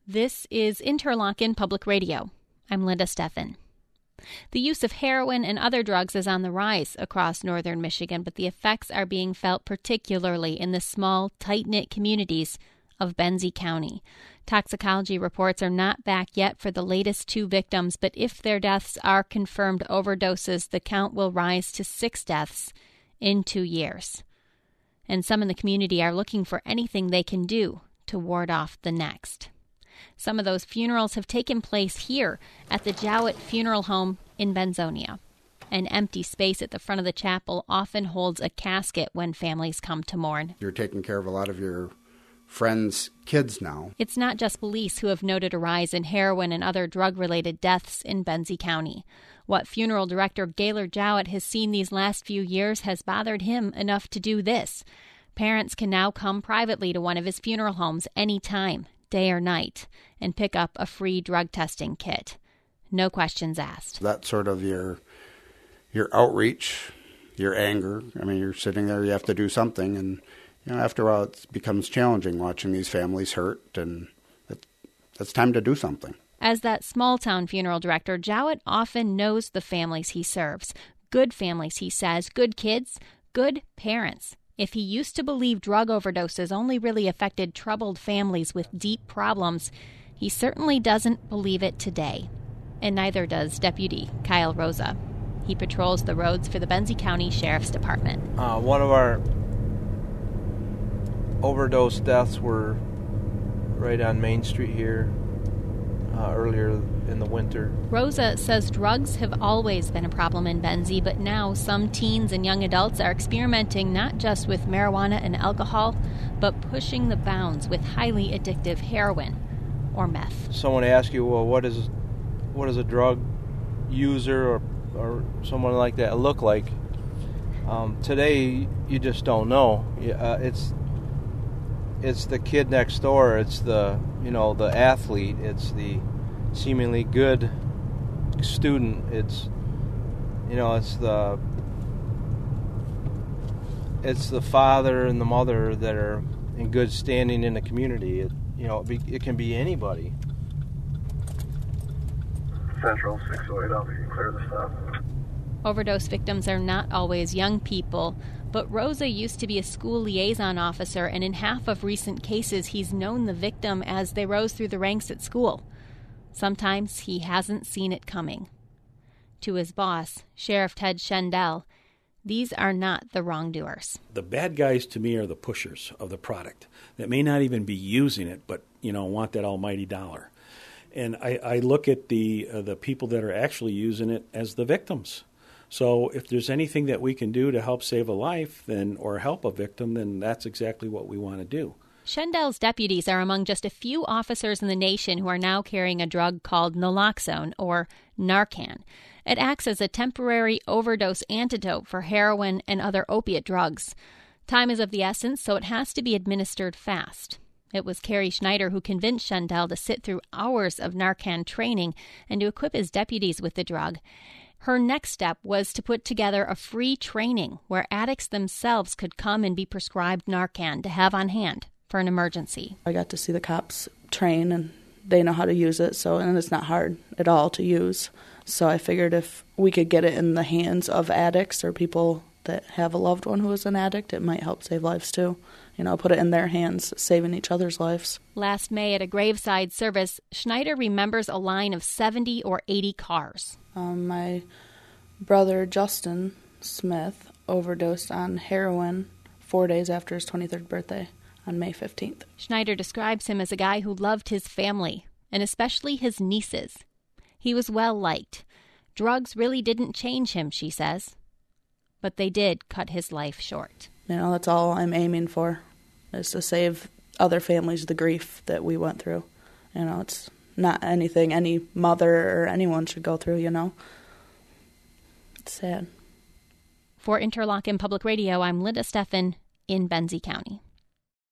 This is Interlochen Public Radio. I'm Linda Steffen. The use of heroin and other drugs is on the rise across northern Michigan, but the effects are being felt particularly in the small, tight-knit communities of Benzie County. Toxicology reports are not back yet for the latest 2 victims, but if their deaths are confirmed overdoses, the count will rise to 6 deaths in 2 years. And some in the community are looking for anything they can do to ward off the next. Some of those funerals have taken place here at the Jowett Funeral Home in Benzonia. An empty space at the front of the chapel often holds a casket when families come to mourn. You're taking care of a lot of your friends' kids now. It's not just police who have noted a rise in heroin and other drug-related deaths in Benzie County. What funeral director Gaylord Jowett has seen these last few years has bothered him enough to do this. Parents can now come privately to one of his funeral homes anytime, day or night, and pick up a free drug testing kit. No questions asked. That's sort of your outreach, your anger. I mean, you're sitting there, you have to do something, and after a while it becomes challenging watching these families hurt, and it's time to do something. As that small-town funeral director, Jowett often knows the families he serves. Good families, he says, good kids, good parents. If he used to believe drug overdoses only really affected troubled families with deep problems, he certainly doesn't believe it today. And neither does Deputy Kyle Rosa. He patrols the roads for the Benzie County Sheriff's Department. One of our overdose deaths were right on Main Street here earlier in the winter. Rosa says drugs have always been a problem in Benzie, but now some teens and young adults are experimenting not just with marijuana and alcohol, but pushing the bounds with highly addictive heroin or meth. Someone asks you, well, what does a drug user or someone like that look like? Today, you just don't know. It's the kid next door. It's the athlete. It's the seemingly good student. It's the father and the mother that are in good standing in the community. It can be anybody. Central 608, I'll be clear the stop. Overdose victims are not always young people, but Rosa used to be a school liaison officer, and in half of recent cases, he's known the victim as they rose through the ranks at school. Sometimes he hasn't seen it coming. To his boss, Sheriff Ted Shendell, these are not the wrongdoers. The bad guys to me are the pushers of the product that may not even be using it, but want that almighty dollar. And I look at the people that are actually using it as the victims. So if there's anything that we can do to help save a life or help a victim, then that's exactly what we want to do. Shendell's deputies are among just a few officers in the nation who are now carrying a drug called naloxone, or Narcan. It acts as a temporary overdose antidote for heroin and other opiate drugs. Time is of the essence, so it has to be administered fast. It was Carrie Schneider who convinced Shendell to sit through hours of Narcan training and to equip his deputies with the drug. Her next step was to put together a free training where addicts themselves could come and be prescribed Narcan to have on hand for an emergency. I got to see the cops train, and they know how to use it, and it's not hard at all to use. So I figured if we could get it in the hands of addicts or people that have a loved one who is an addict, it might help save lives too. Put it in their hands, saving each other's lives. Last May at a graveside service, Schneider remembers a line of 70 or 80 cars. My brother, Justin Smith, overdosed on heroin 4 days after his 23rd birthday on May 15th. Schneider describes him as a guy who loved his family, and especially his nieces. He was well-liked. Drugs really didn't change him, she says. But they did cut his life short. That's all I'm aiming for, is to save other families the grief that we went through. It's not anything any mother or anyone should go through, It's sad. For Interlochen Public Radio, I'm Linda Steffen in Benzie County.